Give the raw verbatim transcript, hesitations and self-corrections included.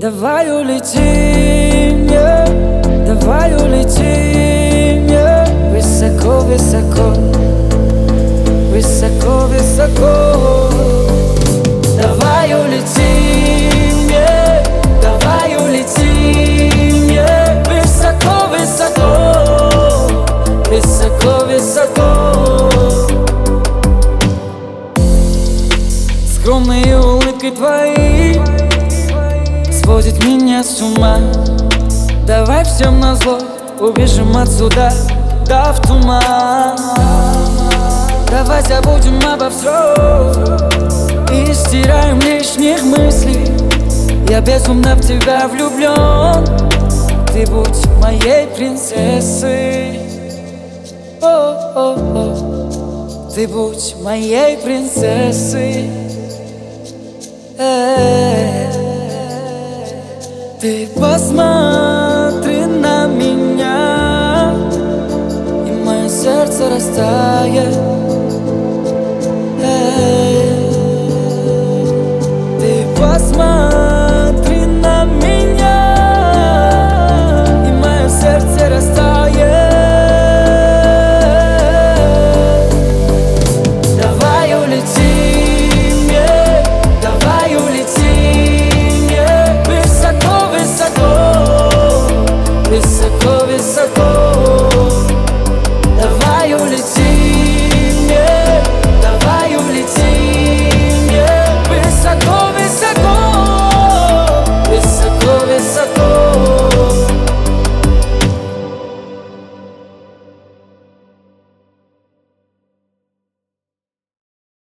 Давай улетим, yeah. Давай улетим, yeah. Высоко, высоко, высоко, высоко. Давай улетим, yeah. Давай улетим, yeah. Высоко, высоко, высоко, высоко. Скромные улыбки твои сводит меня с ума. Давай всем назло убежим отсюда, да в туман. Давай забудем обо всем и стираем лишних мыслей. Я безумно в тебя влюблен. Ты будь моей принцессой. О-о-о. Ты будь моей принцессой. Э-э-э. Ты посмотри на меня, и мое сердце растает. Ты посмотри на меня, и мое сердце растает. Давай улетим, yeah. Давай улетим, yeah. Высоко, высоко, высоко.